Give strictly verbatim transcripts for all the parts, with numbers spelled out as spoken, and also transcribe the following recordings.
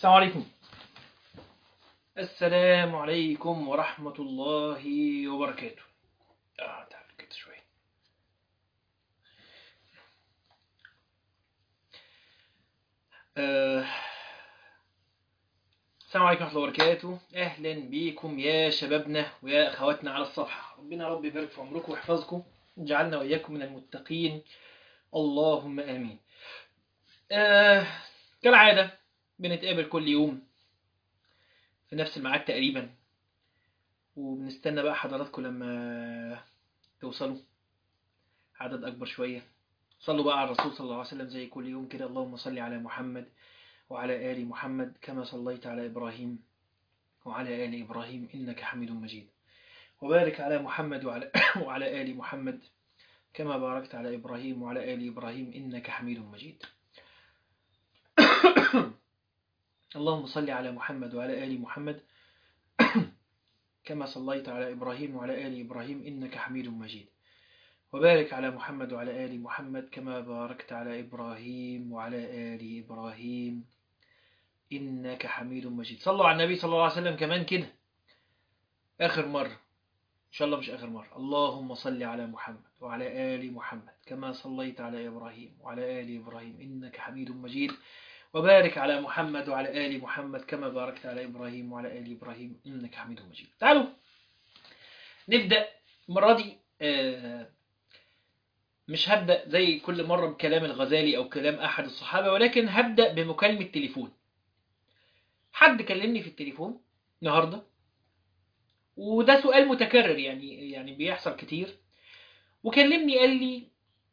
السلام عليكم. السلام عليكم ورحمة الله وبركاته. اه تعال كده شوية. آه. السلام عليكم ورحمة الله وبركاته. أهلا بيكم يا شبابنا ويا أخواتنا على الصفحة. ربنا رب يبارك في عمركم ويحفظكم ويجعلنا وإياكم من المتقين، اللهم آمين. آه. كالعادة بنتقابل كل يوم في نفس الميعاد تقريبا، وبنستنى بقى حضراتكم لما توصلوا عدد أكبر شوية. صلوا بقى على الرسول صلى الله عليه وسلم زي كل يوم كده. اللهم صل على محمد وعلى آل محمد كما صليت على إبراهيم وعلى آل إبراهيم إنك حميد مجيد، وبارك على محمد وعلى, وعلى آل محمد كما باركت على إبراهيم وعلى آل إبراهيم إنك حميد مجيد. اللهم صل على محمد وعلى آل محمد كما صليت على إبراهيم وعلى آل إبراهيم إنك حميد مجيد، وبارك على محمد وعلى آل محمد كما باركت على إبراهيم وعلى آل إبراهيم إنك حميد مجيد. صلوا على النبي صلى الله عليه وسلم كمان كده آخر مرة إن شاء الله، مش آخر مرة. اللهم صل على محمد وعلى آل محمد كما صليت على إبراهيم وعلى آل إبراهيم إنك حميد مجيد، وبارك على محمد وعلى آل محمد كما باركت على إبراهيم وعلى آل إبراهيم إنك حميد مجيد. تعالوا نبدأ المرة دي. آه مش هبدأ زي كل مرة بكلام الغزالي أو كلام أحد الصحابة، ولكن هبدأ بمكالمة تليفون. حد كلمني في التليفون النهاردة، وده سؤال متكرر يعني يعني بيحصل كتير، وكلمني قال لي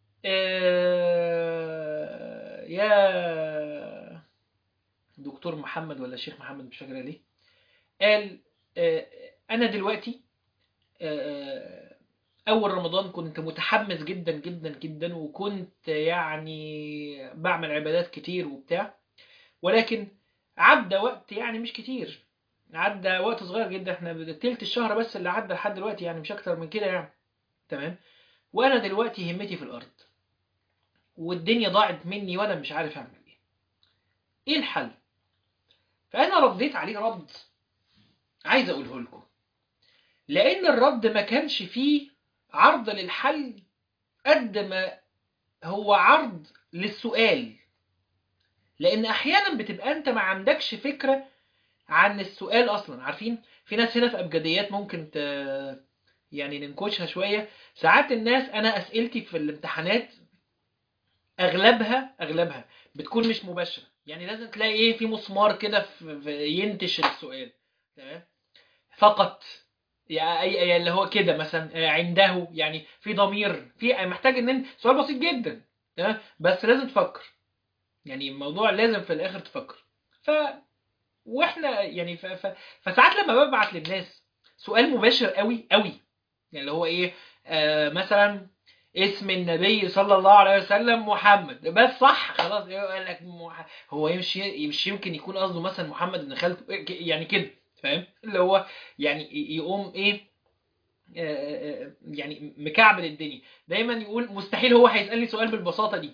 آه يا دكتور محمد ولا شيخ محمد مش فاكر ليه، قال آه أنا دلوقتي آه أول رمضان كنت متحمس جدا جدا جدا، وكنت يعني بعمل عبادات كتير وبتاع، ولكن عدى وقت يعني مش كتير، عدى وقت صغير جدا، احنا تلت الشهر بس اللي عدى لحد دلوقتي، يعني مش اكتر من كده يعني. تمام. وانا دلوقتي همتي في الارض والدنيا ضاعت مني وانا مش عارف اعمل ايه. ايه الحل؟ فانا رديت عليه رد عايز اقوله لكم، لان الرد ما كانش فيه عرض للحل قد ما هو عرض للسؤال. لان احيانا بتبقى انت ما عندكش فكرة عن السؤال اصلا. عارفين في ناس هنا في ابجديات ممكن ت... يعني ننكشها شوية. ساعات الناس انا اسئلتي في الامتحانات اغلبها اغلبها بتكون مش مباشرة، يعني لازم تلاقي ايه في مسمار كده في... في ينتشر السؤال. تمام. فقط يعني أي... اللي هو كده مثلا عنده، يعني في ضمير، في محتاج ان انت سؤال بسيط جدا. تمام. بس لازم تفكر، يعني الموضوع لازم في الاخر تفكر. ف واحنا يعني ف... ف... فساعات لما ببعت للناس سؤال مباشر قوي قوي، يعني اللي هو ايه، آه مثلا اسم النبي صلى الله عليه وسلم محمد، بس صح خلاص يقول لك مح... هو يمشي مش يمكن يكون قصده مثلا محمد بن خالته يعني كده، فاهم اللي هو يعني يقوم ايه، آه آه يعني مكعبل الدنيا. دايما يقول مستحيل هو هيسألني سؤال بالبساطة دي،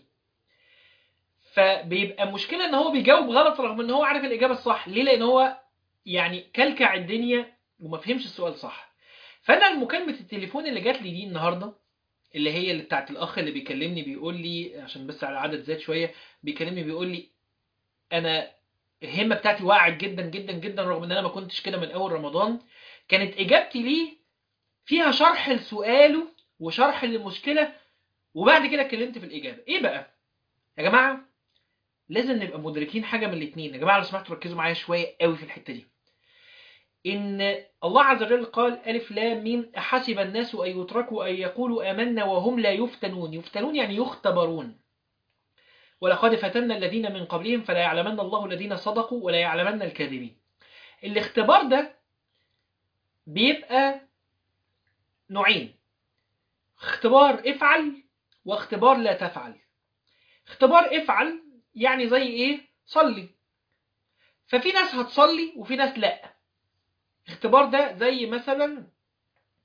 فبيبقى مشكلة ان هو بيجاوب غلط رغم ان هو عارف الإجابة الصح. ليه؟ لان هو يعني كلكع الدنيا وما فهمش السؤال صح. فانا المكالمة التليفون اللي جات لي دي النهاردة، اللي هي اللي بتاعت الاخ اللي بيكلمني بيقول لي، عشان بس على عدد زاد شوية، بيكلمني بيقول لي انا الهمة بتاعتي وقعت جدا جدا جدا رغم ان انا ما كنتش كده من اول رمضان. كانت اجابتي ليه فيها شرح لسؤاله وشرح للمشكلة، وبعد كده اتكلمت في الاجابة. ايه بقى يا جماعة؟ لازم نبقى مدركين حاجة من الاتنين يا جماعة، لو سمحتوا ركزوا معايا شوية قوي في الحتة دي. إن الله عز وجل قال ألف لام ميم أحسب الناس أن يتركوا أن يقولوا آمنا وهم لا يفتنون. يفتنون يعني يختبرون. ولقد فتنا الذين من قبلهم فلا يعلمن الله الذين صدقوا ولا يعلمن الكاذبين. الاختبار ده بيبقى نوعين: اختبار افعل واختبار لا تفعل. اختبار افعل يعني زي ايه؟ صلي. ففي ناس هتصلي وفي ناس لا. اختبار ده زي مثلا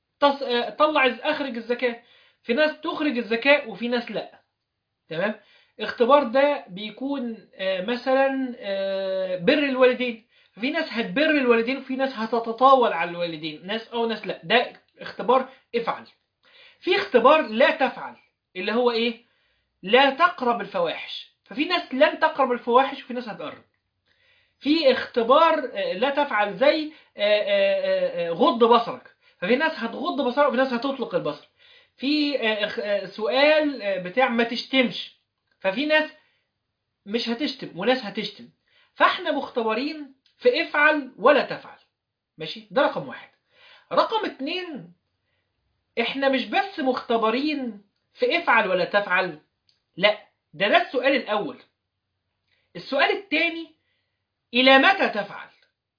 طلع اخرج الزكاة، في ناس تخرج الزكاة وفي ناس لا. تمام. اختبار ده بيكون آه، مثلا آه، بر الوالدين. في ناس هتبر الوالدين وفي ناس هتتطاول على الوالدين، ناس او ناس لا. ده اختبار افعل. في اختبار لا تفعل، اللي هو ايه؟ لا تقرب الفواحش. ففي ناس لن تقرب الفواحش وفي ناس هتقرب. في اختبار آه، لا تفعل زي آه، آه، آه، غض بصرك. ففي ناس هتغض بصرك وفي ناس هتطلق البصر. في آه، اخ- آه، سؤال آه، بتاع ما تشتمش. ففي ناس مش هتشتم وناس هتشتم. فاحنا مختبرين في افعل ولا تفعل. ماشي، ده رقم واحد. رقم اتنين، احنا مش بس مختبرين في افعل ولا تفعل، لا، ده ده السؤال الاول. السؤال الثاني، الى متى تفعل؟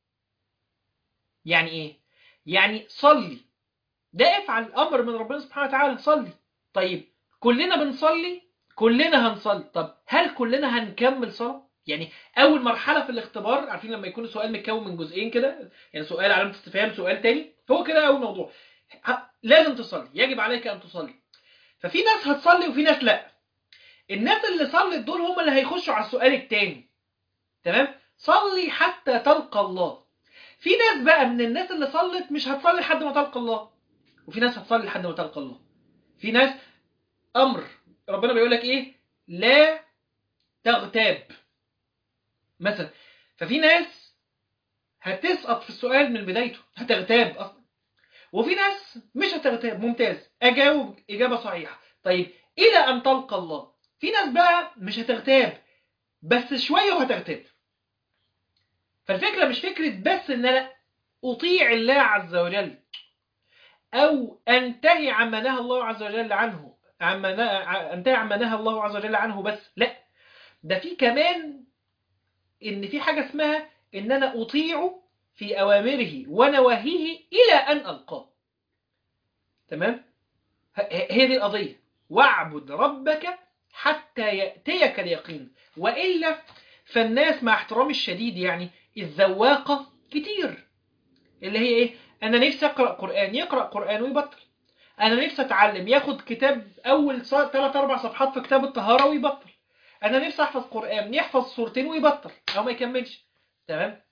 يعني ايه؟ يعني صلي، ده افعل، امر من ربنا سبحانه وتعالى، صلي. طيب كلنا بنصلي، كلنا هنصلي، طب هل كلنا هنكمل صلاة؟ يعني اول مرحلة في الاختبار، عارفين لما يكون السؤال متكون من جزئين كده، يعني سؤال علامة استفهام سؤال تاني، هو كده اول موضوع. ه- لازم تصلي، يجب عليك ان تصلي. ففي ناس هتصلي وفي ناس لا. الناس اللي صلت دول هم اللي هيخشوا على السؤال التاني. تمام، صلي حتى تلقى الله. في ناس بقى من الناس اللي صلت مش هتصلي لحد ما تلقى الله، وفي ناس هتصلي لحد ما تلقى الله. في ناس امر ربنا بيقول لك ايه؟ لا تغتاب مثلا. ففي ناس هتسقط في السؤال من بدايته، هتغتاب اصلا. وفي ناس مش هتغتاب، ممتاز، اجاوب اجابه صحيحه. طيب الى ان تلقى الله. في ناس بقى مش هتغتاب، بس شويه وهتغتاب. فالفكره مش فكره بس ان انا اطيع الله عز وجل او انتهي عما نهى الله عز وجل عنه، عما نه- انتهي عما نهى الله عز وجل عنه بس، لا، ده في كمان ان في حاجه اسمها ان انا اطيعه في اوامره ونواهيه الى ان القاه. تمام، ه- هي دي القضيه. واعبد ربك حتى ياتيك اليقين. والا فالناس مع احترامي الشديد يعني الذواقه كتير، اللي هي ايه؟ انا نفسي اقرا قران، يقرا قران ويبطل. انا نفسي اتعلم، ياخد كتاب اول ثلاث اربع صفحات في كتاب الطهاره ويبطل. انا نفسي احفظ قران، يحفظ سورتين ويبطل او ما يكملش. تمام،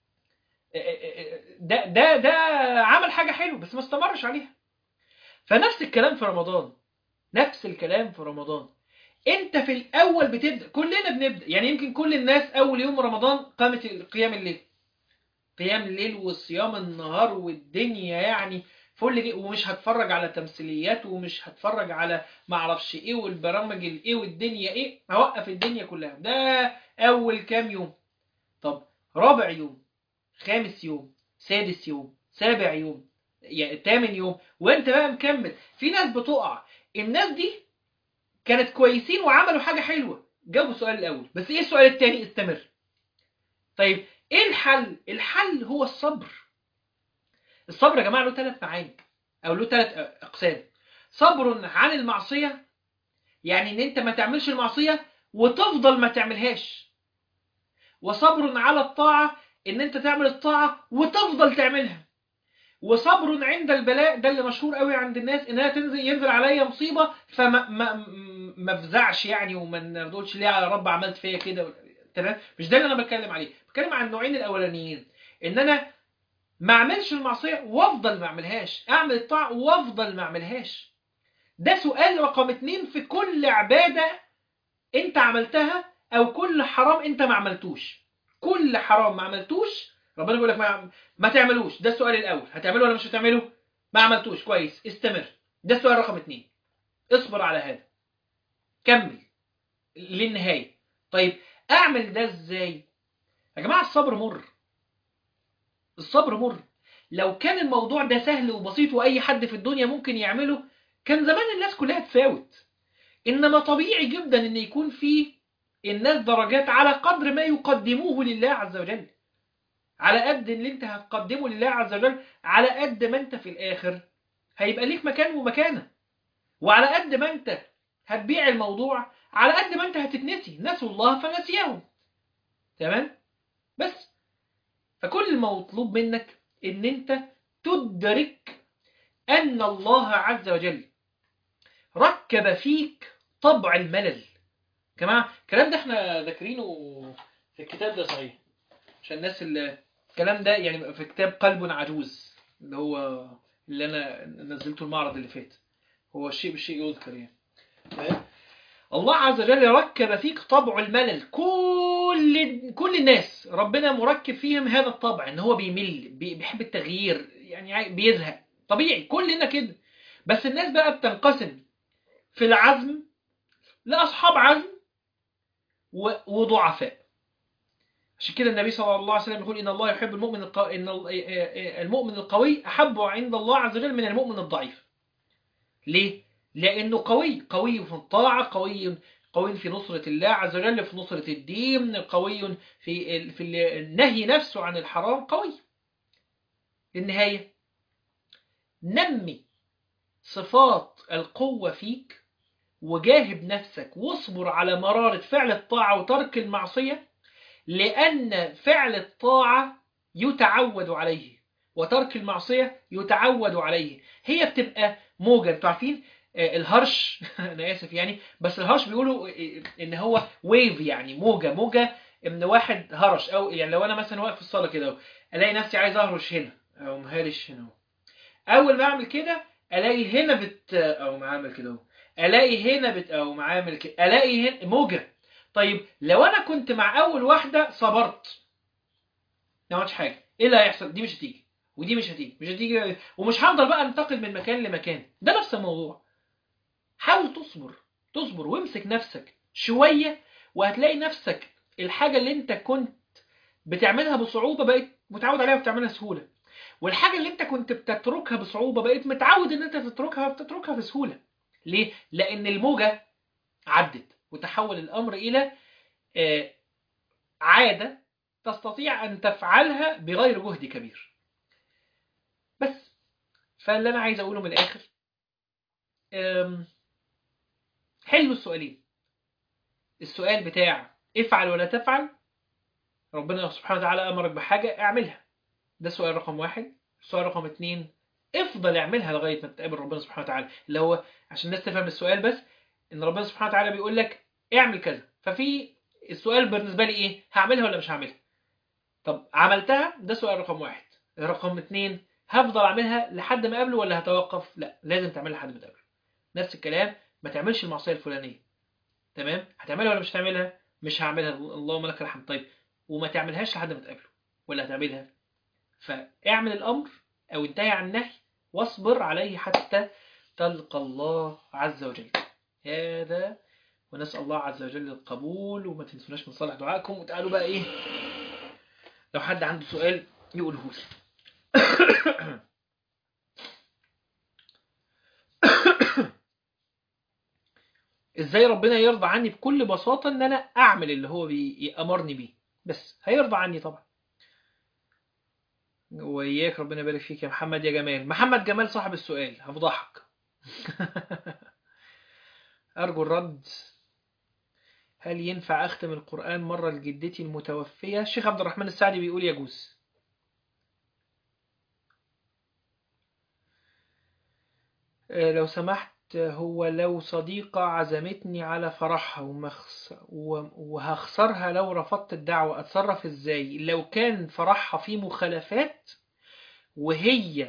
ده ده ده عمل حاجه حلوه بس ما استمرش عليها. فنفس الكلام في رمضان، نفس الكلام في رمضان. انت في الاول بتبدا، كلنا بنبدا، يعني يمكن كل الناس اول يوم رمضان قامت قيام الليل، قيام الليل وصيام النهار والدنيا يعني فل دي، ومش هتفرج على تمثيليات ومش هتفرج على معرفش ايه والبرامج الايه والدنيا ايه، هوقف الدنيا كلها. ده اول كام يوم. طب رابع يوم، خامس يوم، سادس يوم، سابع يوم، يعني تامن يوم، وانت بقى مكمل. في ناس بتقع. الناس دي كانت كويسين وعملوا حاجة حلوة، جاوبوا السؤال الأول، بس ايه السؤال التاني؟ استمر. طيب ايه الحل؟ الحل هو الصبر. الصبر يا جماعة له ثلاث معاني او له ثلاث اقسام. صبر عن المعصية، يعني ان انت ما تعملش المعصية وتفضل ما تعملهاش. وصبر على الطاعة، ان انت تعمل الطاعة وتفضل تعملها. وصبر عند البلاء، ده اللي مشهور قوي عند الناس، انها تنزل ينزل عليا مصيبة فما ما ما افزعش يعني وما نقولش ليه يا رب عملت فيا كده. تمام، مش ده اللي انا بتكلم عليه. بتكلم عن النوعين الاولانيين، ان انا ما اعملش المعصية وافضل ما اعملهاش، اعمل الطاعة وافضل ما اعملهاش. ده سؤال رقم اتنين في كل عبادة انت عملتها او كل حرام انت ما عملتوش. كل حرام ما عملتوش ربنا بيقول لك ما, ما تعملوش. ده السؤال الاول، هتعمله ولا مش هتعمله؟ ما عملتوش، كويس، استمر. ده السؤال رقم اتنين، اصبر على هذا، كمل للنهاية. طيب اعمل ده ازاي؟ يا جماعة الصبر مر، الصبر مر. لو كان الموضوع ده سهل وبسيط واي حد في الدنيا ممكن يعمله، كان زمان الناس كلها تفاوت. انما طبيعي جدا ان يكون في الناس درجات على قدر ما يقدموه لله عز وجل. على قد اللي انت هتقدمه لله عز وجل، على قد ما انت في الاخر هيبقى ليك مكان ومكانه. وعلى قد ما انت هتبيع الموضوع، على قد ما انت هتتنسي. نسوا الله فنسيهم. تمام، بس فكل المطلوب منك ان انت تدرك ان الله عز وجل ركب فيك طبع الملل. جماعة الكلام ده احنا ذاكرينه في الكتاب ده صحيح، عشان الناس اللي الكلام ده يعني في كتاب قلب عجوز اللي هو اللي انا نزلته المعرض اللي فات، هو الشيء بالشيء يذكر يعني. الله عز وجل ركب فيك طبع الملل، كل كل الناس ربنا مركب فيهم هذا الطبع، ان هو بيمل، بيحب التغيير، يعني بيزهق، طبيعي كلنا كده. بس الناس بقى بتنقسم في العزم لأصحاب عزم وضعفاء. عشان كده النبي صلى الله عليه وسلم يقول إن الله يحب المؤمن القوي، إن المؤمن القوي أحب عند الله عز وجل من المؤمن الضعيف. ليه؟ لأنه قوي، قوي في الطاعة، قوي قوي في نصرة الله عز وجل، في نصرة الدين، قوي في في النهي نفسه عن الحرام، قوي. النهاية نمي صفات القوة فيك، وجاهد نفسك واصبر على مرارة فعل الطاعة وترك المعصية، لأن فعل الطاعة يتعود عليه وترك المعصية يتعود عليه. هي بتبقى موجة، انتوا عارفين الهرش انا اسف يعني، بس الهرش بيقولوا ان هو ويف، يعني موجة موجة ان واحد هرش، او يعني لو انا مثلا واقف في الصالة كده الاقي نفسي عايز اهرش هنا او مهارش هنا، اول ما اعمل كده الاقي هنا بت او ما اعمل كده، الاقي هنا بت او ما اعمل كده الاقي هنا موجة. طيب لو انا كنت مع اول واحدة صبرت ما عملتش حاجة، ايه اللي هيحصل؟ دي مش هتيجي ودي مش هتيجي مش هتيجي، ومش هفضل بقى انتقل من مكان لمكان. ده نفس الموضوع، حاول تصبر، تصبر وامسك نفسك شوية، وهتلاقي نفسك الحاجة اللي انت كنت بتعملها بصعوبة بقيت متعود عليها وبتعملها سهولة، والحاجة اللي انت كنت بتتركها بصعوبة بقيت متعود ان انت تتركها وبتتركها بسهولة. ليه؟ لان الموجة عدت وتحول الامر الى عادة تستطيع ان تفعلها بغير جهد كبير. بس فاللي انا عايز اقوله من الاخر، حلوا السؤالين، السؤال بتاع افعل ولا تفعل، ربنا سبحانه وتعالى امرك بحاجة اعملها، ده سؤال رقم واحد. سؤال رقم اتنين، افضل اعملها لغاية ما تقابل ربنا سبحانه وتعالى، اللي هو عشان الناس تفهم السؤال بس، ان ربنا سبحانه وتعالى بيقول لك اعمل كذا، ففي السؤال بالنسبة لي ايه؟ هعملها ولا مش هعملها؟ طب عملتها، ده سؤال رقم واحد. رقم اتنين، هفضل اعملها لحد ما اقابله ولا هتوقف؟ لا، لازم تعملها لحد ما تقابله. نفس الكلام، ما تعملش المعصية الفلانية، تمام؟ هتعملها ولا مش هتعملها؟ مش هعملها، اللهم لك الحمد. طيب وما تعملهاش لحد ما تقابله، ولا هتعملها؟ فاعمل الأمر أو انتهي عن النهي واصبر عليه حتى تلقى الله عز وجل. هذا، ونسأل الله عز وجل القبول، وما تنسوناش من صالح دعائكم. وتعالوا بقى إيه، لو حد عنده سؤال يقوله لي. ازاي ربنا يرضى عني؟ بكل بساطة ان انا اعمل اللي هو بيأمرني بيه، بس هيرضى عني طبعا. وإياك، ربنا يبارك فيك يا محمد يا جمال. محمد جمال صاحب السؤال، هفضحك. أرجو الرد. هل ينفع أختم القرآن مرة لجدتي المتوفية؟ الشيخ عبد الرحمن السعدي بيقول يجوز. لو سمحت، هو لو صديقة عزمتني على فرحها ومخص... وهخسرها لو رفضت الدعوة، أتصرف إزاي؟ لو كان فرحها فيه مخالفات وهي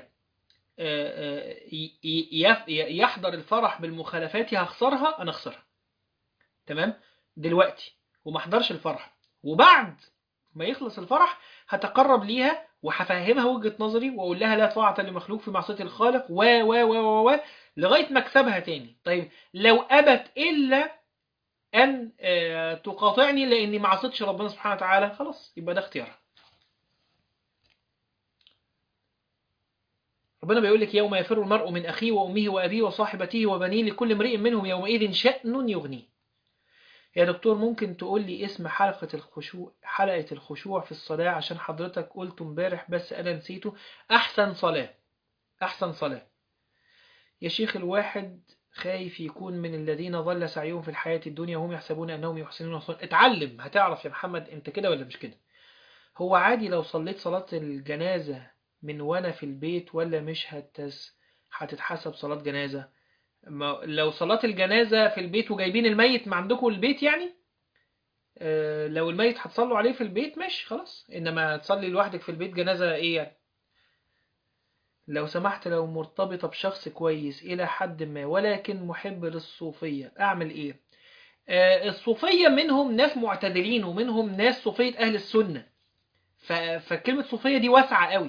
يحضر الفرح بالمخالفات هخسرها، أنا أخسرها، تمام؟ دلوقتي وما احضرش الفرح، وبعد ما يخلص الفرح هتقرب ليها وهفهمها وجهة نظري واقول لها لا طاعة لمخلوق في معصية الخالق و و و و لغاية ما اكسبها تاني. طيب لو ابت الا ان تقاطعني لاني ما عصيتش ربنا سبحانه وتعالى، خلاص يبقى ده اختيارها. ربنا بيقول لك يوم يفر المرء من اخيه وامه وابيه وصاحبته وبنيه لكل امرئ منهم يومئذ شأن يغنيه. يا دكتور ممكن تقول لي اسم حلقة الخشوع حلقة الخشوع في الصلاة؟ عشان حضرتك قلته امبارح بس أنا نسيته. أحسن صلاة، أحسن صلاة يا شيخ. الواحد خايف يكون من الذين ضل سعيهم في الحياة الدنيا وهم يحسبون أنهم يحسنون صنعا. اتعلم هتعرف يا محمد أنت كده ولا مش كده. هو عادي لو صليت صلاة الجنازة من وأنا في البيت ولا مش هتس هتتحسب صلاة جنازة؟ ما لو صلاة الجنازة في البيت وجايبين الميت ما عندكم البيت يعني، آه، لو الميت هتصلوا عليه في البيت ماشي خلاص، انما تصلي لوحدك في البيت جنازة ايه يعني؟ لو سمحت، لو مرتبطة بشخص كويس إلى حد ما ولكن محب للصوفية أعمل إيه؟ آه، الصوفية منهم ناس معتدلين ومنهم ناس صوفية أهل السنة. ف- فكلمة صوفية دي واسعة قوي.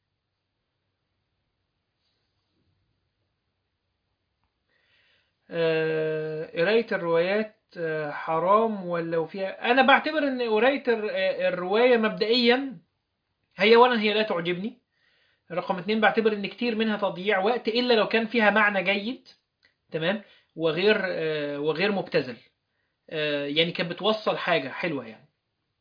آه، قراية الروايات آه، حرام ولا فيها؟ أنا بعتبر إن قراية الر- آه، الرواية مبدئيا هي أولا هي لا تعجبني. رقم اتنين بعتبر إن كتير منها تضييع وقت إلا لو كان فيها معنى جيد. تمام. وغير آه، وغير مبتذل. آه، يعني كانت بتوصل حاجة حلوة يعني.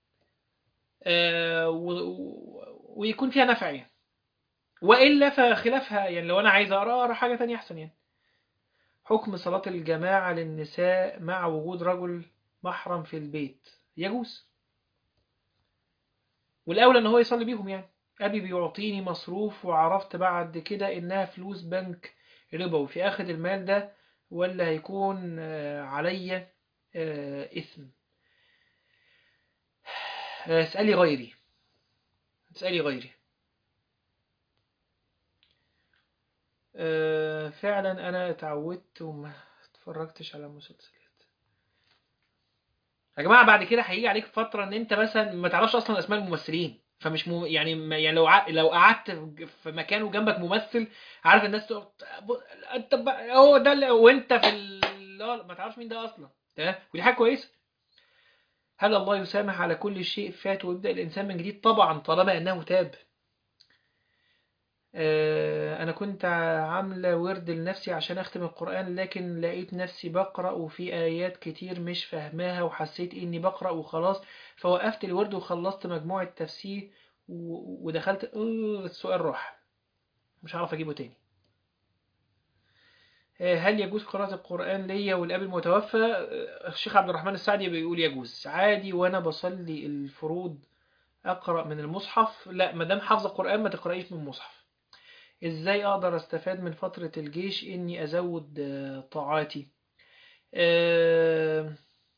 آه، و- و- ويكون فيها نفع يعني. وإلا فخلافها يعني، لو أنا عايز أقرأ أقرأ حاجة تانية أحسن يعني. حكم صلاة الجماعة للنساء مع وجود رجل محرم في البيت يجوز. والأولى إن هو يصلي بيهم يعني. أبي بيعطيني مصروف وعرفت بعد كده إنها فلوس بنك ربوي في آخر المال ده، ولا هيكون آه، عليا آه، إثم؟ آه، اسألي غيري. اسألي غيري. آه، فعلا انا اتعودت وما اتفرجتش على مسلسلات. يا جماعه بعد كده هيجي عليك فتره ان انت مثلا ما تعرفش اصلا اسماء الممثلين، فمش مم... يعني ما- يعني لو ع... لو قعدت في مكان وجنبك ممثل عارف الناس تقول ب- انت ب... هو ده اللي... وانت في ال... لا ما تعرفش مين ده اصلا. تمام، ودي حاجه كويسه. هل الله يسامح على كل شيء فات ويبدأ الإنسان من جديد؟ طبعا طالما أنه تاب. آه، أنا كنت عاملة ورد لنفسي عشان أختم القرآن، لكن لقيت نفسي بقرأ وفي آيات كتير مش فاهماها وحسيت إني بقرأ وخلاص، فوقفت الورد وخلصت مجموعة تفسير و- ودخلت آه، السؤال راح مش هعرف أجيبه تاني. آه، هل يجوز قراءة القرآن ليا والأب المتوفى؟ آه، الشيخ عبد الرحمن السعدي بيقول يجوز عادي وأنا بصلي الفروض أقرأ من المصحف. لا، مادام حافظة القرآن ما تقرأيش من المصحف. ازاي اقدر استفاد من فترة الجيش اني ازود آه، طاعاتي؟ آه،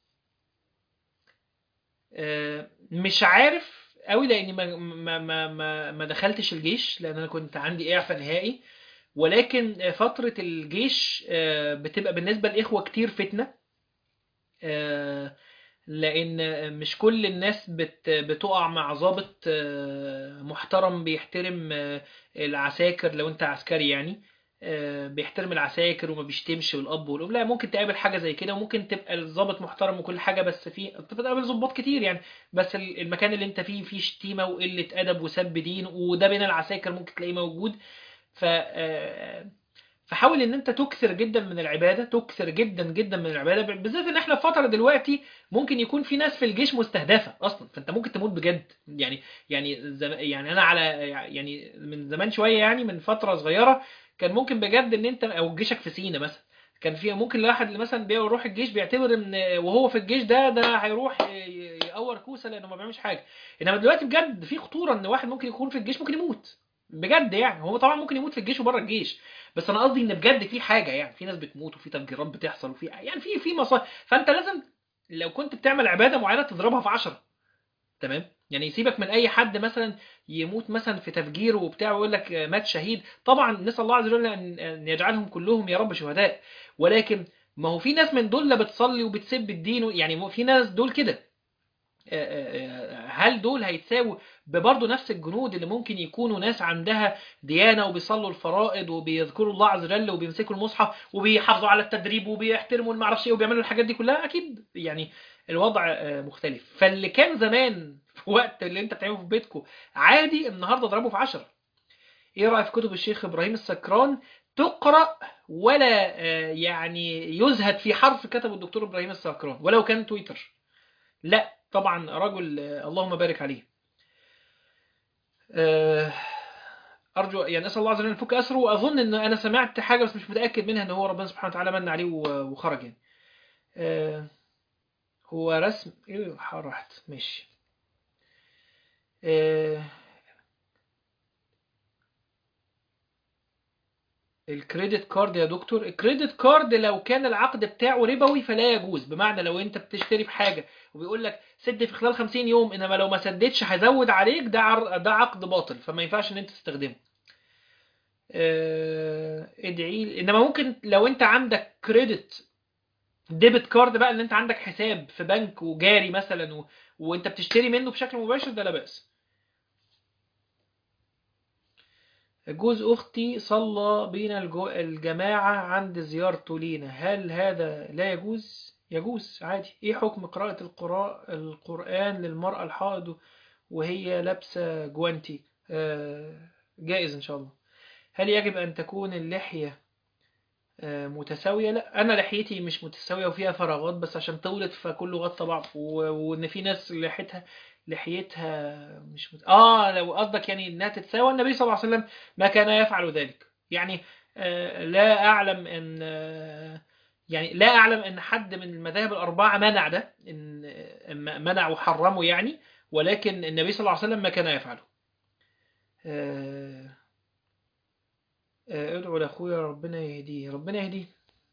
آه، مش عارف قوي لاني ما ما ما ما ما دخلتش الجيش لان انا كنت عندي اعفاء نهائي. ولكن آه، فترة الجيش آه، بتبقى بالنسبة للاخوة كتير فتنة. آه، لان مش كل الناس بت بتقع مع ضابط آه، محترم بيحترم آه، العساكر. لو انت عسكري يعني آه، بيحترم العساكر وما بيشتمش والاب والام. لا، ممكن تقابل حاجه زي كده وممكن تبقى الضابط محترم وكل حاجه، بس في بتقابل ضباط كتير يعني. بس ال- المكان اللي انت فيه فيه شتيمه وقله ادب وسب دين، وده بين العساكر ممكن تلاقيه موجود. ف آه، فحاول ان انت تكثر جدا من العباده، تكثر جدا جدا من العباده، بالذات ان احنا في فتره دلوقتي ممكن يكون في ناس في الجيش مستهدفه اصلا، فانت ممكن تموت بجد يعني. يعني زم... يعني انا على يعني من زمان شويه يعني من فتره صغيره كان ممكن بجد ان انت او جيشك في سينا مثلا كان فيها ممكن الواحد اللي مثلا بيروح الجيش بيعتبر ان وهو في الجيش ده ده هيروح ي- يقور كوسه لانه ما بيعملش حاجه. انما دلوقتي بجد في خطوره ان واحد ممكن يكون في الجيش ممكن يموت بجد يعني. هو طبعا ممكن يموت في الجيش وبره الجيش، بس انا قصدي ان بجد في حاجه يعني، في ناس بتموت وفي تفجيرات بتحصل وفي يعني في في مصائب. فانت لازم لو كنت بتعمل عباده معينه تضربها في عشرة. تمام، يعني يسيبك من اي حد مثلا يموت مثلا في تفجير وبتاع ويقول لك مات شهيد. طبعا نسال الله عز وجل ان أن يجعلهم كلهم يا رب شهداء. ولكن ما هو في ناس من دول لا بتصلي وبتسب الدين يعني، في ناس دول كده. هل دول هيتساووا ببرضه نفس الجنود اللي ممكن يكونوا ناس عندها ديانة وبيصلوا الفرائض وبيذكروا الله عز وجل وبيمسكوا المصحف وبيحافظوا على التدريب وبيحترموا المعرفش ايه وبيعملوا الحاجات دي كلها؟ اكيد يعني الوضع آه، مختلف. فاللي كان زمان في وقت اللي انت بتعمله في بيتكم عادي، النهارده اضربه في عشرة. ايه رأيك في كتب الشيخ ابراهيم السكران؟ تقرأ ولا آه، يعني يزهد في حرف كتب الدكتور ابراهيم السكران ولو كان تويتر؟ لا طبعا رجل آه، اللهم بارك عليه. آه، ارجو يعني اسال الله عز وجل ان يفك اسره. واظن ان انا سمعت حاجه بس مش متاكد منها ان هو ربنا سبحانه وتعالى من عليه و- وخرج يعني. آه، هو رسم ايه راحت ماشي. آه، الكريدت كارد يا دكتور، الكريدت كارد لو كان العقد بتاعه ربوي فلا يجوز. بمعنى لو انت بتشتري بحاجة وبيقول لك سد في خلال خمسين يوم، انما لو ما سدتش هزود عليك، ده عر... ده عقد باطل، فما ينفعش ان انت تستخدمه. اه... ادعي لي. انما ممكن لو انت عندك كريدت ديبت كارد بقى، ان انت عندك حساب في بنك وجاري مثلا و... وانت بتشتري منه بشكل مباشر، ده لا بأس. جوز أختي صلى بينا الجو- الجماعة عند زيارته لينا، هل هذا لا يجوز؟ يجوز عادي. إيه حكم قراءة القراء القرآن للمرأة الحائض وهي لابسة جوانتي؟ آه، جائز إن شاء الله. هل يجب أن تكون اللحية آه، متساوية؟ لا، أنا لحيتي مش متساوية وفيها فراغات، بس عشان طولت فكله غطى بعض، و- وإن في ناس لحيتها لحيتها مش مت... آه لو قصدك يعني إنها تتساوى، النبي صلى الله عليه وسلم ما كان يفعل ذلك. يعني آه، لا أعلم أن آه، يعني لا أعلم أن حد من المذاهب الأربعة منع ده، إن آه، منع وحرمه يعني، ولكن النبي صلى الله عليه وسلم ما كان يفعله. آه، آه، ادعو لأخويا ربنا يهديه، ربنا يهديه.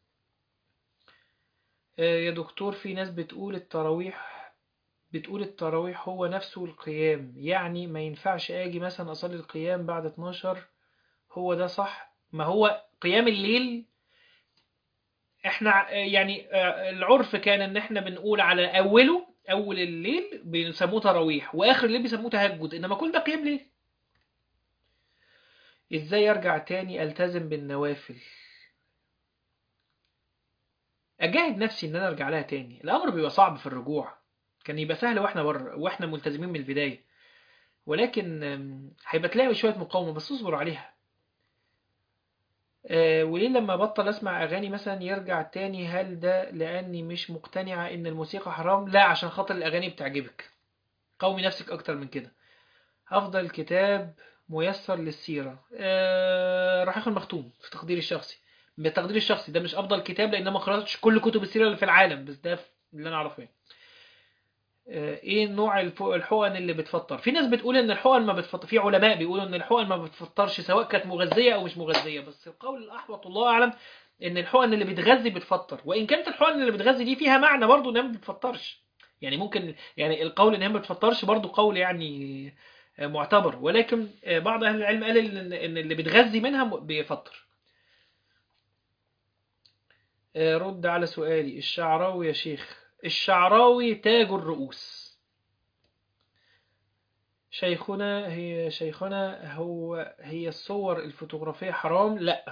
آه، يا دكتور، في ناس بتقول التراويح بتقول التراويح هو نفسه القيام، يعني ما ينفعش اجي مثلا اصلي القيام بعد اتناشر، هو ده صح؟ ما هو قيام الليل احنا آه، يعني آه، العرف كان ان احنا بنقول على اوله، اول الليل بيسموه تراويح، واخر الليل بيسموه تهجد، انما كل ده قيام ليل. ازاي ارجع تاني التزم بالنوافل؟ اجاهد نفسي ان انا ارجع لها تاني. الامر بيبقى صعب في الرجوع، كان يبقى سهل واحنا بره واحنا ملتزمين من البداية، ولكن آم، هيبقى تلاقي شوية مقاومة، بس اصبر عليها. آه، وليه لما بطل اسمع اغاني مثلا يرجع تاني؟ هل ده لاني مش مقتنعة ان الموسيقى حرام؟ لا، عشان خاطر الاغاني بتعجبك. قومي نفسك اكتر من كده. افضل كتاب ميسر للسيرة، آه، رحيق المختوم في تقديري الشخصي. بتقديري الشخصي ده مش افضل كتاب، لان أنا ما قراتش كل كتب السيرة اللي في العالم، بس ده اللي انا اعرفه يعني. آه، ايه نوع الف- الحقن اللي بتفطر؟ في ناس بتقول ان الحقن ما بتفطر، في علماء بيقولوا ان الحقن ما بتفطرش سواء كانت مغذية او مش مغذية، بس القول الاحوط الله اعلم ان الحقن اللي بتغذي بتفطر، وان كانت الحقن اللي بتغذي دي فيها معنى برضو انها ما بتفطرش. يعني ممكن يعني القول انها ما بتفطرش برضو قول يعني آه، معتبر، ولكن آه، بعض اهل العلم قال ان إن اللي بتغذي منها م- بيفطر. آه، رد على سؤالي. الشعراوي يا شيخ، الشعراوي تاج الرؤوس. شيخنا هي شيخنا هو هي الصور الفوتوغرافية حرام؟ لا،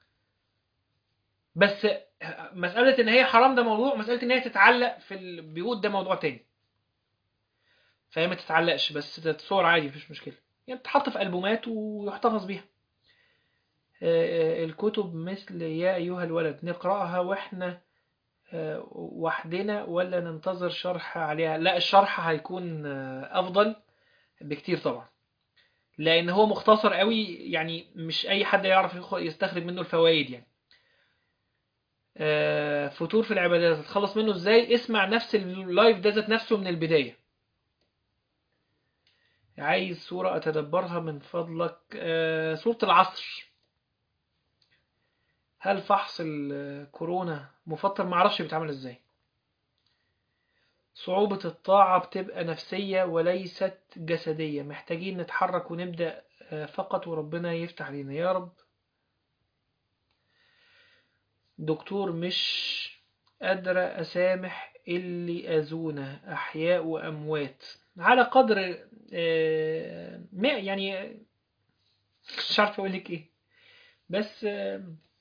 بس مسألة ان هي حرام ده موضوع، مسألة ان هي تتعلق في البيوت ده موضوع تاني. فهي ما تتعلقش، بس تتصور عادي مفيش مشكلة، يعني تتحط في ألبومات ويحتفظ بيها. آه، آه، الكتب مثل يا أيها الولد نقرأها واحنا آه، وحدنا ولا ننتظر شرح عليها؟ لا، الشرح هيكون آه، أفضل بكتير طبعا، لأن هو مختصر قوي، يعني مش أي حد يعرف يخ- يستخرج منه الفوائد يعني. آه، فتور في العبادات تتخلص منه ازاي؟ اسمع نفس اللايف ده ذات نفسه من البداية. عايز سورة اتدبرها من فضلك. آه، سورة العصر. هل فحص الكورونا مفطر؟ معرفش بيتعمل ازاي. صعوبة الطاعة بتبقى نفسية وليست جسدية، محتاجين نتحرك ونبدأ آه، فقط، وربنا يفتح علينا يا رب. دكتور، مش قادرة أسامح اللي أذونا أحياء وأموات على قدر آه، ما يعني مش عارف أقول لك إيه، بس آه،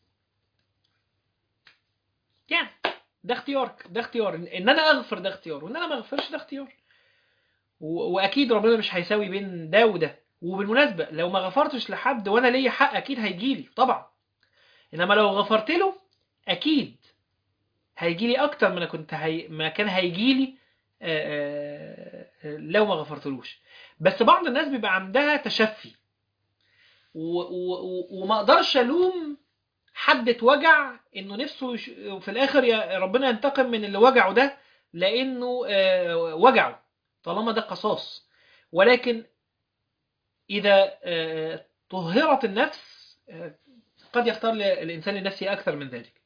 يعني ده اختيارك، ده اختيار إن إن أنا أغفر، ده اختيار، وإن أنا ما أغفرش ده اختيار. و- وأكيد ربنا مش هيساوي بين ده وده. وبالمناسبة لو ما غفرتش لحد وأنا ليا حق، أكيد هيجيلي طبعا، إنما لو غفرت له أكيد هيجيلي اكتر من كنت هي... ما كان هيجيلي آه، آه، آه، لو ما غفرتلوش. بس بعض الناس بيبقى عندها تشفي، و... و... و- وما اقدرش الوم حد اتوجع انه نفسه يش... في الاخر يا ربنا ينتقم من اللي وجعه ده، لانه آه، وجعه، طالما ده قصاص. ولكن اذا آه، طهرت النفس، آه، قد يختار الإنسان لنفسه أكثر من ذلك.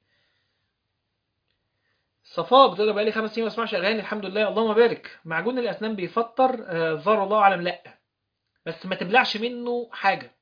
صفاء بتقول بقالي خمس سنين ما بسمعش أغاني الحمد لله، اللهم بارك. معجون الأسنان بيفطر، ظهر الله أعلم لأ، بس ما تبلعش منه حاجة.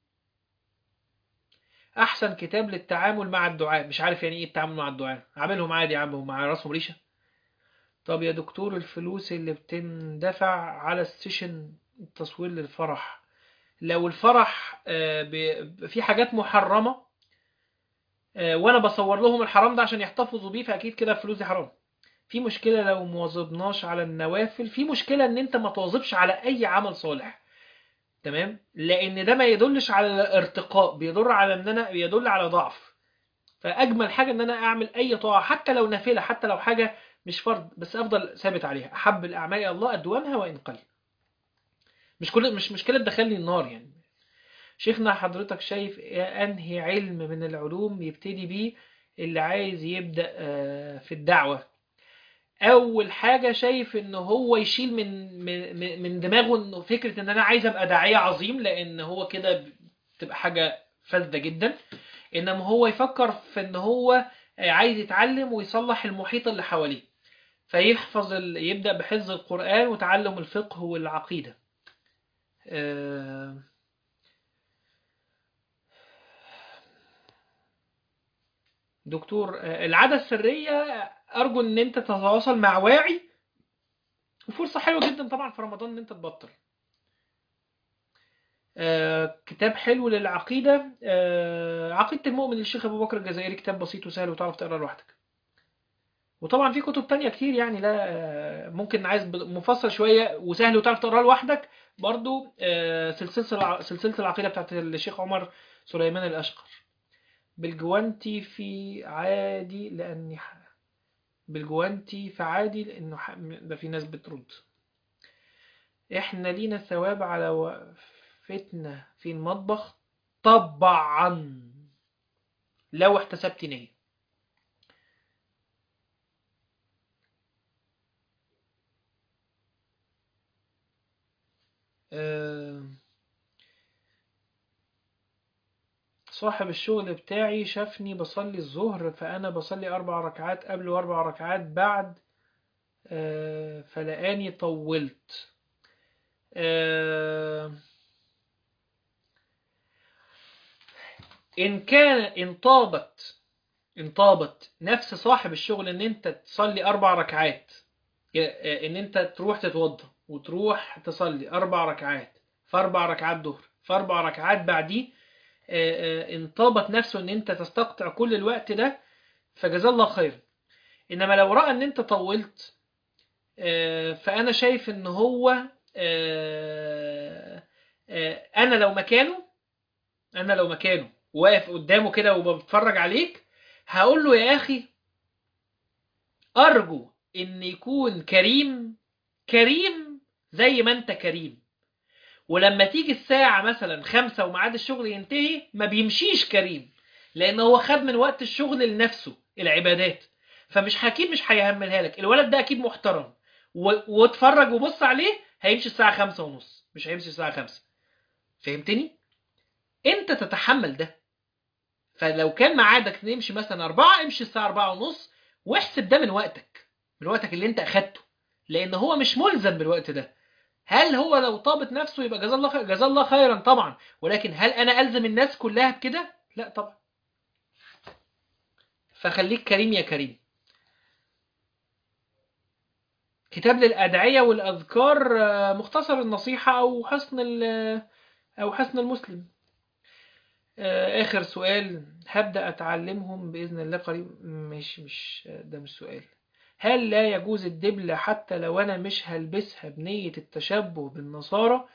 أحسن كتاب للتعامل مع الدعاء، مش عارف يعني إيه التعامل مع الدعاء، عاملهم عادي عاملهم مع راسهم ريشة. طب يا دكتور الفلوس اللي بتندفع على السيشن التصوير للفرح، لو الفرح في حاجات محرمة وانا بصور لهم الحرام ده عشان يحتفظوا بيه، فاكيد كده الفلوس دي حرام. في مشكلة لو مواظبناش على النوافل، في مشكلة ان انت ما تواظبش على اي عمل صالح، تمام، لان ده ما يدلش على الارتقاء، بيدل على ان انا يدل على ضعف. فاجمل حاجة ان انا اعمل اي طاعة حتى لو نافلة، حتى لو حاجة مش فرض، بس افضل ثابت عليها. احب الاعمال الى الله ادومها وان قل. مش كل مش مشكلة تدخلني النار يعني. شيخنا حضرتك شايف انهي علم من العلوم يبتدي بيه اللي عايز يبدأ في الدعوة؟ اول حاجة شايف ان هو يشيل من من من دماغه انه فكرة ان انا عايز ابقى داعية عظيم، لان هو كده بتبقى حاجة فاسدة جدا. انما هو يفكر في ان هو عايز يتعلم ويصلح المحيط اللي حواليه، فيحفظ ال... يبدأ بحفظ القرآن وتعلم الفقه والعقيدة. أه... دكتور، العادة السرية أرجو إن أنت تتواصل مع واعي، وفرصة حلوة جدا طبعا في رمضان إن أنت تبطل. آه كتاب حلو للعقيدة، آه عقيدة المؤمن للشيخ أبو بكر الجزائري، كتاب بسيط وسهل وتعرف تقرأ لوحدك. وطبعا في كتب تانية كتير يعني، لا آه ممكن عايز مفصل شوية وسهل وتعرف تقرأ لوحدك برضو. آه سلسلة سلسلة العقيدة بتاعت الشيخ عمر سليمان الأشقر. بالجوانتي في عادي لأني بالجوانتي فعادي لأنه ده في ناس بترد. إحنا لينا ثواب على وقفتنا في المطبخ طبعا لو احتسبت نية. أه صاحب الشغل بتاعي شافني بصلي الظهر، فأنا بصلي أربع ركعات قبل وأربع ركعات بعد، أه فلقاني طولت. أه إن كان إن طابت إن طابت نفس صاحب الشغل إن أنت تصلي أربع ركعات، إن أنت تروح تتوضى وتروح تصلي أربع ركعات في أربع ركعات ظهر في أربع ركعات بعديه، إن طابت نفسه إن أنت تستقطع كل الوقت ده، فجزاه الله خير. إنما لو رأى إن أنت طولت، فأنا شايف إن هو أنا لو مكانه أنا لو مكانه واقف قدامه كده وبتفرج عليك، هقول له يا أخي أرجو إن يكون كريم كريم زي ما أنت كريم، ولما تيجي الساعة مثلا خمسة وميعاد الشغل ينتهي ما بيمشيش كريم، لأن هو خد من وقت الشغل لنفسه العبادات، فمش أكيد مش هيهملها لك. الولد ده أكيد محترم، واتفرج وبص عليه هيمشي الساعة خمسة ونص، مش هيمشي الساعة خمسة. فهمتني؟ أنت تتحمل ده. فلو كان ميعادك نمشي مثلا أربعة، امشي الساعة أربعة ونص، واحسب ده من وقتك من وقتك اللي أنت أخدته، لأن هو مش ملزم بالوقت ده. هل هو لو طابت نفسه يبقى جزاه الله خير؟ جزاه الله خيرا طبعا، ولكن هل انا الزم الناس كلها بكده؟ لا طبعا. فخليك كريم يا كريم. كتاب للأدعية والأذكار، مختصر النصيحة أو حسن أو حسن المسلم. آخر سؤال، هبدأ أتعلمهم بإذن الله قريب. مش مش ده مش سؤال. هل لا يجوز الدبلة حتى لو أنا مش هلبسها بنية التشبه بالنصارى؟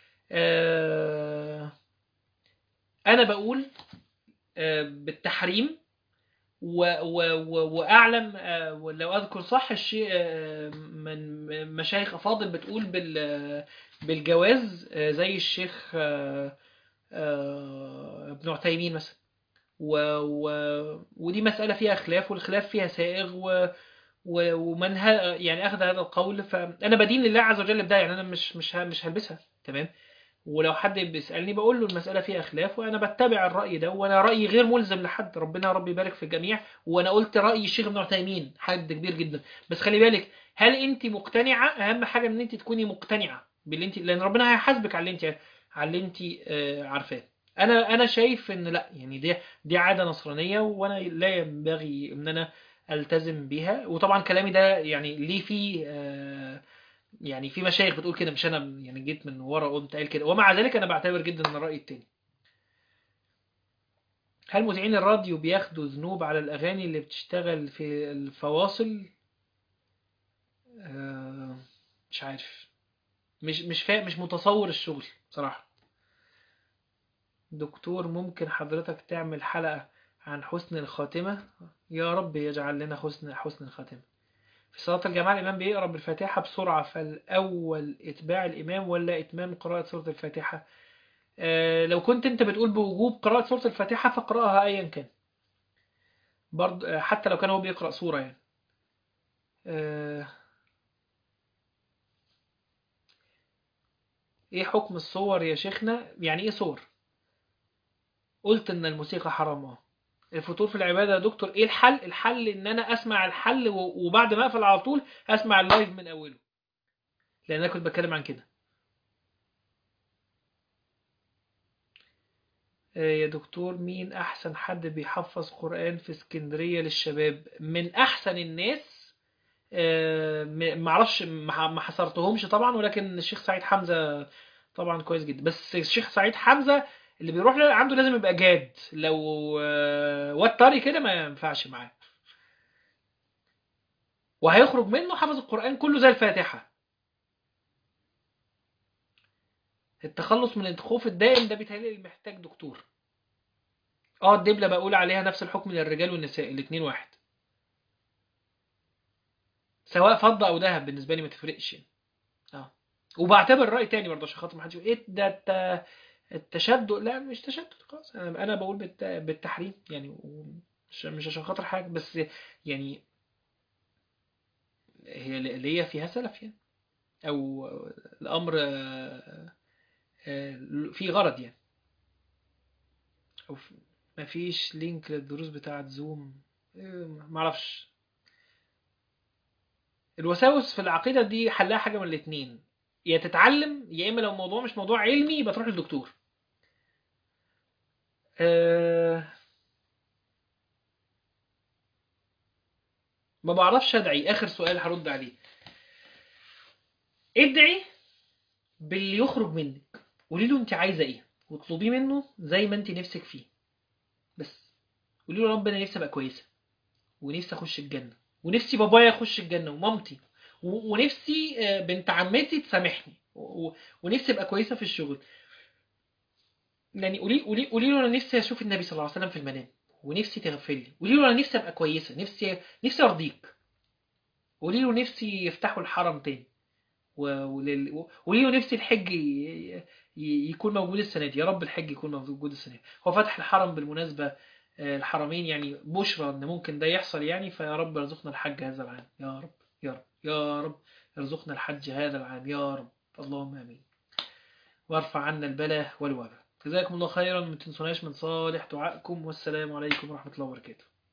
آه أنا بقول بالتحريم، و و و وأعلم لو أذكر صح الشيء من مشايخ أفاضل بتقول بالجواز، زي الشيخ ابن عثيمين مثلا. و و ودي مسألة فيها خلاف، والخلاف فيها سائغ، و ومن يعني أخذ هذا القول، فأنا بدين لله عز وجل بده، يعني أنا مش مش مش هلبسها، تمام. ولو حد بيسألني بقول له المسألة فيها خلاف وأنا بتبع الرأي ده، وأنا رأيي غير ملزم لحد، ربنا يا رب يبارك في الجميع. وأنا قلت رأي الشيخ ابن عثيمين حد كبير جدا. بس خلي بالك، هل أنت مقتنعة؟ أهم حاجة إن أنت تكوني مقتنعة باللي أنت، لأن ربنا هيحاسبك على اللي أنت على اللي أنت آه، عارفاه. أنا أنا شايف إن لا، يعني دي دي عادة نصرانية، وأنا لا ينبغي إن أنا ألتزم بيها. وطبعا كلامي ده يعني ليه فيه آه، يعني في مشايخ بتقول كده، مش انا يعني جيت من ورا قمت قايل كده. ومع ذلك انا بعتبر جدا ان الراي التاني. هل مذيعين الراديو بياخدوا ذنوب على الاغاني اللي بتشتغل في الفواصل؟ آه مش عارف، مش مش فاهم، مش متصور الشغل بصراحة. دكتور، ممكن حضرتك تعمل حلقة عن حسن الخاتمة؟ يا رب يجعل لنا حسن حسن الخاتمة. في صلاة الجماعة الإمام بيقرأ بالفاتحة بسرعة، فالأول إتباع الإمام ولا إتمام قراءة سورة الفاتحة؟ آه، لو كنت انت بتقول بوجوب قراءة سورة الفاتحة فاقرأها ايا كان، برضه آه، حتى لو كان هو بيقرأ سورة يعني. آه، ايه حكم الصور يا شيخنا؟ يعني ايه صور؟ قلت ان الموسيقى حرام. اه الفطور في العبادة يا دكتور، ايه الحل؟ الحل ان انا اسمع الحل و- وبعد ما اقفل على طول اسمع اللايف من اوله، لان انا كنت بتكلم عن كده. آه، يا دكتور، مين احسن حد بيحفظ قرآن في اسكندرية للشباب؟ من احسن الناس آه، م- معرفش، ما ما حصرتهمش طبعا، ولكن الشيخ سعيد حمزة طبعا كويس جدا. بس الشيخ سعيد حمزة اللي بيروح له عنده لازم يبقى جاد، لو آه، وتري كده ما ينفعش معاه، وهيخرج منه حافظ القرآن كله زي الفاتحة. التخلص من الخوف الدائم ده بيتهيألي محتاج دكتور. اه الدبلة بقول عليها نفس الحكم للرجال والنساء، الاتنين واحد، سواء فضة او ذهب بالنسبة لي ما تفرقش يعني. اه وبعتبر رأي تاني برضه عشان خاطر ما حدش يقول ايه ده الت- التشدد. لا مش تشدد خالص، انا انا بقول بالت- بالتحريم يعني، مش مش عشان خاطر حاجه بس يعني، هي اللي هي فيها سلف يعني، او الامر آه، آه، فيه غرض يعني، او ف- مفيش لينك للدروس بتاعه زوم. آه، معرفش. الوساوس في العقيده دي حلها حاجه من الاتنين، يا تتعلم، يا اما لو الموضوع مش موضوع علمي يبقى تروح للدكتور. أه ما بعرفش ادعي، اخر سؤال هرد عليه. ادعي باللي يخرج منك، قولي له انت عايزه ايه واطلبيه منه زي ما انت نفسك فيه. بس قولي له رب انا نفسي ابقى كويسه، ونفسي اخش الجنه، ونفسي بابايا يخش الجنه ومامتي، و- ونفسي آه، بنت عمتي تسامحني، و- و- ونفسي ابقى كويسه في الشغل. يعني قولي قولي قولي له انا نفسي اشوف النبي صلى الله عليه وسلم في المنام، ونفسي تغفر لي. قولي له انا نفسي ابقى كويسه، نفسي نفسي ارضيك. قولي له نفسي يفتحوا الحرم تاني، و- ولل- و- قولي له نفسي الحج ي- ي- يكون موجود السنة دي، يا رب الحج يكون موجود السنة دي. هو فتح الحرم بالمناسبة، آه، الحرمين يعني بشرى ان ممكن ده يحصل يعني، فيا رب ارزقنا الحج هذا العام يا رب. يا رب يا رب ارزقنا الحج هذا العام يا رب، اللهم امين. وارفع عنا البلاء والوباء. جزاكم الله خيرا، ما تنسوناش من صالح دعائكم، والسلام عليكم ورحمة الله وبركاته.